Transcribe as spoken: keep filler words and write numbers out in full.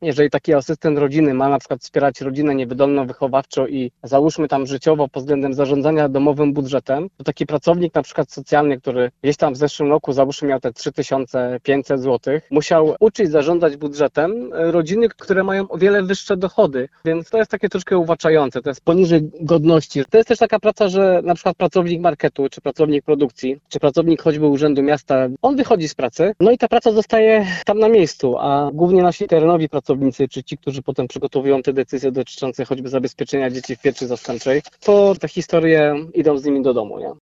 Jeżeli taki asystent rodziny ma na przykład wspierać rodzinę niewydolną wychowawczo i załóżmy tam życiowo pod względem zarządzania domowym budżetem, to taki pracownik na przykład socjalny, który gdzieś tam w zeszłym roku załóżmy miał te trzy tysiące pięćset złotych, musiał uczyć zarządzać budżetem rodziny, które mają o wiele wyższe dochody, więc to jest takie troszkę uwłaczające, to jest poniżej godności. To jest też taka praca, że na przykład pracownik marketu, czy pracownik produkcji, czy pracownik choćby Urzędu Miasta, on wychodzi z pracy, no i ta praca zostaje tam na miejscu, a głównie nasi terenowi pracownicy, czy ci, którzy potem przygotowują te decyzje dotyczące choćby zabezpieczenia dzieci w pieczy zastępczej, to te historie idą z nimi do domu, nie?